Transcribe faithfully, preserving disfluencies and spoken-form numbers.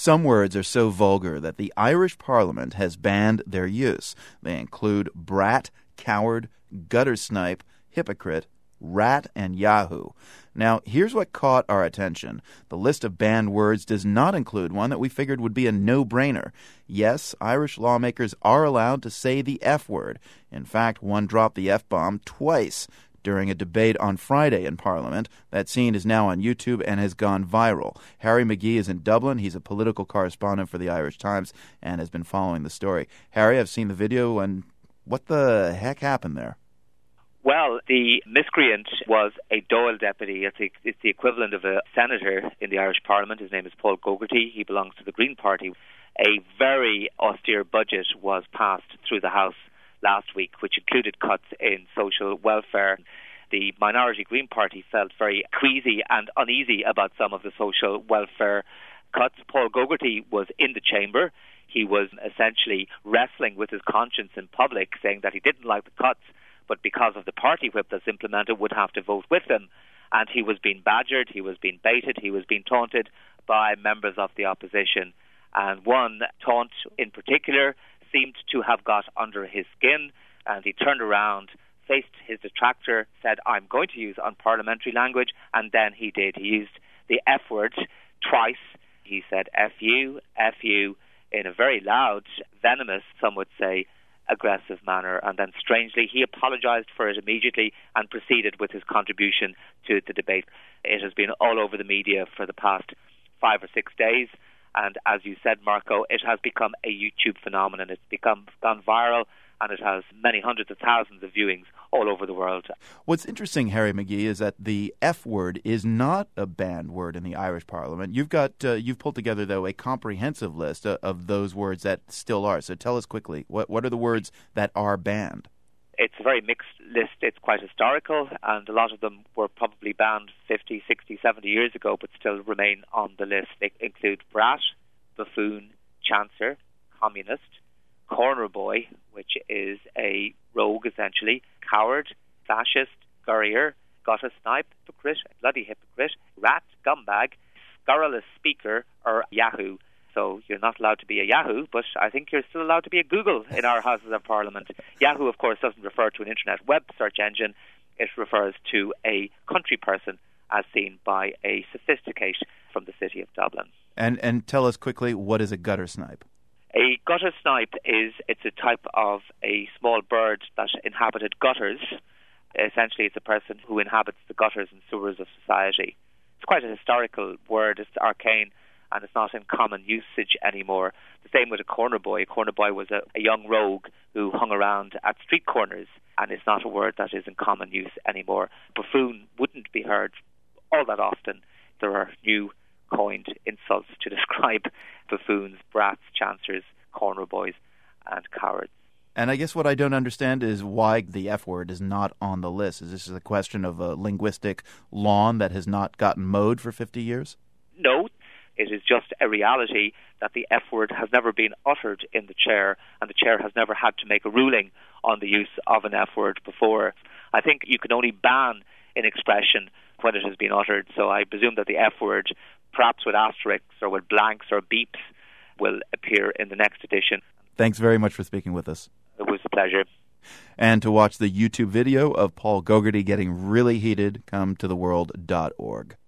Some words are so vulgar that the Irish Parliament has banned their use. They include brat, coward, gutter snipe, hypocrite, rat, and yahoo. Now, here's what caught our attention. The list of banned words does not include one that we figured would be a no-brainer. Yes, Irish lawmakers are allowed to say the F word. In fact, one dropped the F-bomb twice during a debate on Friday in Parliament. That scene is now on YouTube and has gone viral. Harry McGee is in Dublin. He's a political correspondent for the Irish Times and has been following the story. Harry, I've seen the video, and what the heck happened there? Well, the miscreant was a Dáil deputy. It's the, it's the equivalent of a senator in the Irish Parliament. His name is Paul Gogarty. He belongs to the Green Party. A very austere budget was passed through the House last week, which included cuts in social welfare. The minority Green Party felt very queasy and uneasy about some of the social welfare cuts. Paul Gogarty was in the chamber. He was essentially wrestling with his conscience in public, saying that he didn't like the cuts, but because of the party whip that's implemented, would have to vote with them. And he was being badgered, he was being baited, he was being taunted by members of the opposition. And one taunt in particular seemed to have got under his skin, and he turned around, faced his detractor, said, "I'm going to use unparliamentary language," and then he did. He used the F word twice. He said F you, F you, in a very loud, venomous, some would say, aggressive manner, and then strangely he apologised for it immediately and proceeded with his contribution to the debate. It has been all over the media for the past five or six days, and as you said, Marco, it has become a YouTube phenomenon. It's become gone viral, and it has many hundreds of thousands of viewings all over the world. What's interesting, Harry McGee, is that the F word is not a banned word in the Irish Parliament. You've got uh, you've pulled together, though, a comprehensive list of, of those words that still are. So tell us quickly, what what are the words that are banned? It's a very mixed list. It's quite historical, and a lot of them were probably banned fifty, sixty, seventy years ago, but still remain on the list. They include brat, buffoon, chancer, communist, corner boy, which is a rogue essentially, coward, fascist, gurrier, gutter snipe, hypocrite, bloody hypocrite, rat, gumbag, scurrilous speaker, or yahoo. So you're not allowed to be a Yahoo, but I think you're still allowed to be a Google in our Houses of Parliament. Yahoo, of course, doesn't refer to an internet web search engine. It refers to a country person as seen by a sophisticate from the city of Dublin. And and tell us quickly, what is a gutter snipe? A gutter snipe is it's a type of a small bird that inhabited gutters. Essentially, it's a person who inhabits the gutters and sewers of society. It's quite a historical word. It's arcane, and it's not in common usage anymore. The same with a corner boy. A corner boy was a, a young rogue who hung around at street corners, and it's not a word that is in common use anymore. Buffoon wouldn't be heard all that often. There are new coined insults to describe buffoons, brats, chancers, corner boys, and cowards. And I guess what I don't understand is why the F word is not on the list. Is this a question of a linguistic lawn that has not gotten mowed for fifty years? No. It is just a reality that the F word has never been uttered in the chair, and the chair has never had to make a ruling on the use of an F word before. I think you can only ban an expression when it has been uttered, so I presume that the F word, perhaps with asterisks or with blanks or beeps, will appear in the next edition. Thanks very much for speaking with us. It was a pleasure. And to watch the YouTube video of Paul Gogarty getting really heated, come to the world dot org.